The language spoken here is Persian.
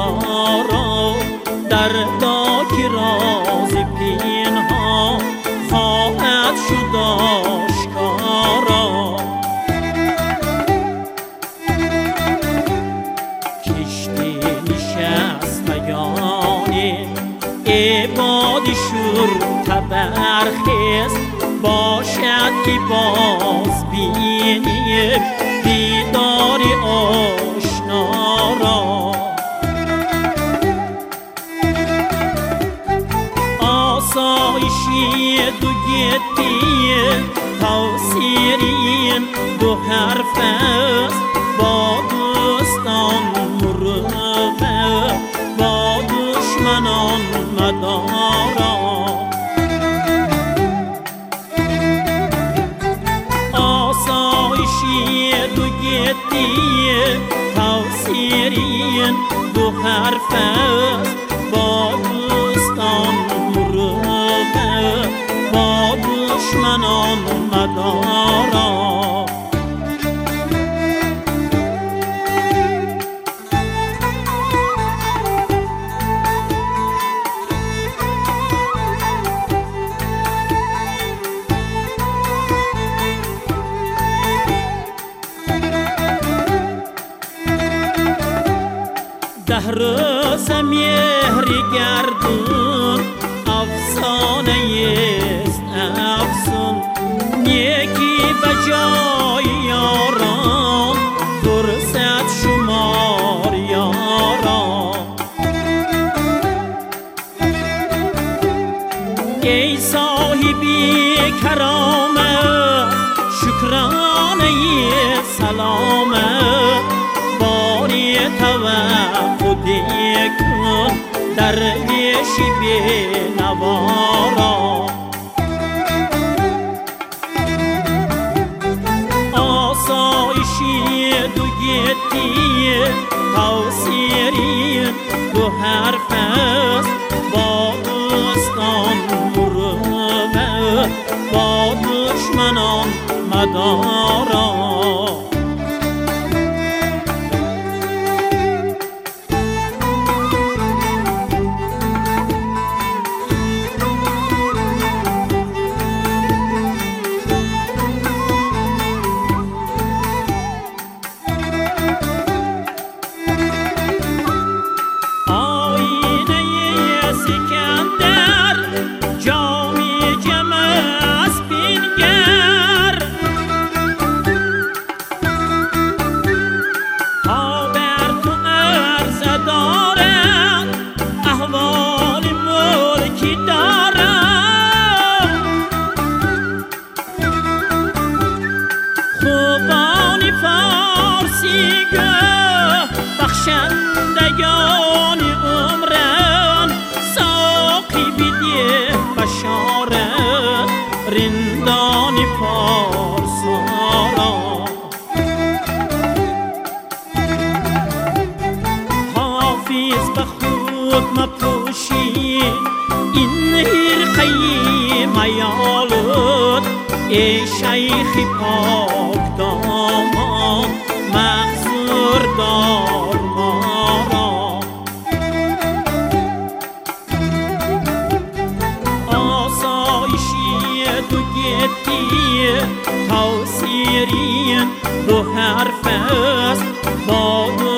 دارا در داکی راز پینها خواهد شد آشکارا. کشتی نشستگانی عبادی شور تبرخیز باشد که باز بینیم دیدار آشنا را. آسایشی دو گتی توصیرین دو حرف است با دوستان مروت با دشمنان مدارا. آسایشی دو گتی توصیرین دو حرف است با دوستان مروت با دشمنان مدارا. دهرس مهری گردون افسانه است افسون یکی بجای یاران فرصت شمار یاران. ای صاحبی کرامت شکرانه سلامت باری توقع کن درویشی بی نوارا. آسایشی دو گتی توصیرین دو حرف است با دوستان مروت با دشمنان مدارا. بخشندگان عمرم ساقی بیدیه بشارت رندان پارسارا. حافظ به خود مپوشی این حرقه میالود ای شیخ پاک دامان محضور دار ما را. آسایشی دو گتی توصیرین دو حرف است با